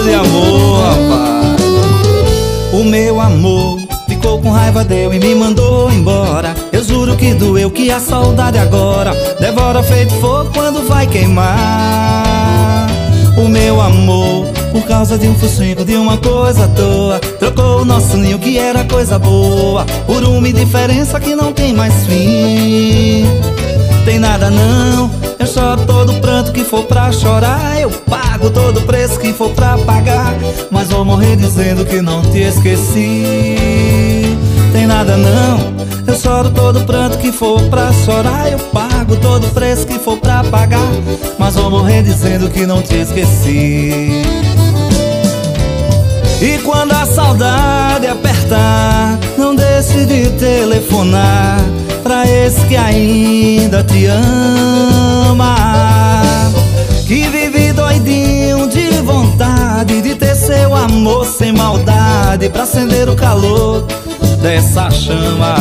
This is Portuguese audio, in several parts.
de amor, rapaz. O meu amor ficou com raiva, deu e me mandou embora. Eu juro que doeu, que a saudade agora devora feito fogo quando vai queimar. O meu amor, por causa de um focinho, de uma coisa à toa, trocou o nosso ninho que era coisa boa por uma indiferença que não tem mais fim. Tem nada não, eu choro todo pranto que for pra chorar, eu pago todo preço que for pra pagar, mas vou morrer dizendo que não te esqueci. Tem nada não, eu choro todo pranto que for pra chorar, eu pago todo preço que for pra pagar, mas vou morrer dizendo que não te esqueci. E quando a saudade apertar, não deixe de telefonar pra esse que ainda te ama, que vive doidinho de vontade de ter seu amor sem maldade pra acender o calor dessa chama.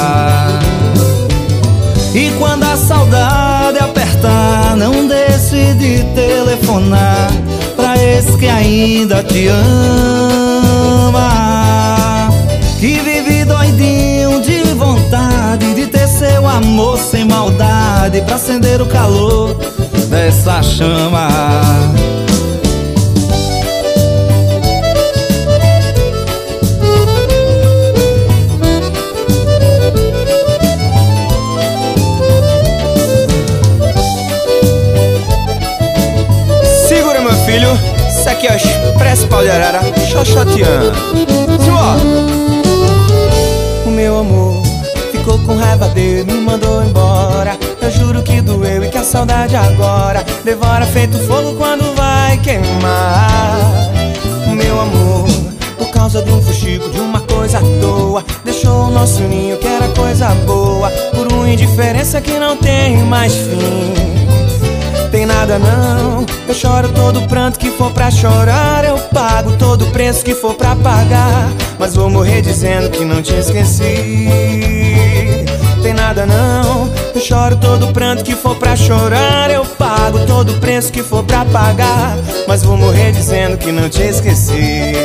E quando a saudade apertar, não deixe de telefonar pra esse que ainda te ama, que vive doidinho de vontade de ter seu amor sem maldade pra acender o calor dessa chama. Segura, meu filho, isso aqui é o Expresso Pau de Arara, xoxoteando. O meu amor ficou com raiva dele, me mandou embora. Eu juro que doeu e que a saudade agora devora feito fogo quando vai queimar. O meu amor, por causa de um fuxico, de uma coisa à toa, deixou o nosso ninho que era coisa boa por uma indiferença que não tem mais fim. Tem nada não, eu choro todo pranto que for pra chorar, eu pago todo preço que for pra pagar, mas vou morrer dizendo que não te esqueci. Tem nada não, eu choro todo pranto que for pra chorar, eu pago todo preço que for pra pagar, mas vou morrer dizendo que não te esqueci.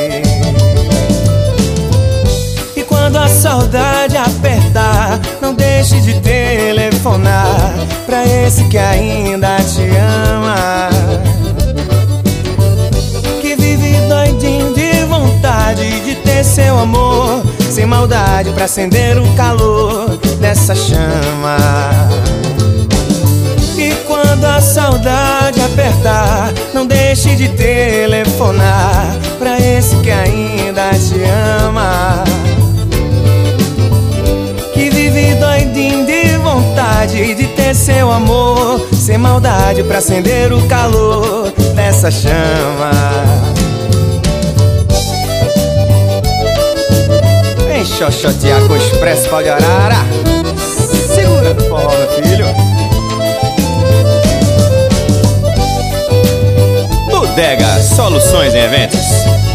E quando a saudade apertar, não deixe de telefonar pra esse que ainda te ama, que vive doidinho de vontade de ter seu amor sem maldade pra acender o calor dessa chama. E quando a saudade apertar, não deixe de telefonar pra esse que ainda te ama, que vive doidinho de vontade de ter seu amor sem maldade pra acender o calor dessa chama. Vem xoxotear com o Expresso Pau de Arara. Segura no forró, meu filho. Bodega Soluções em Eventos.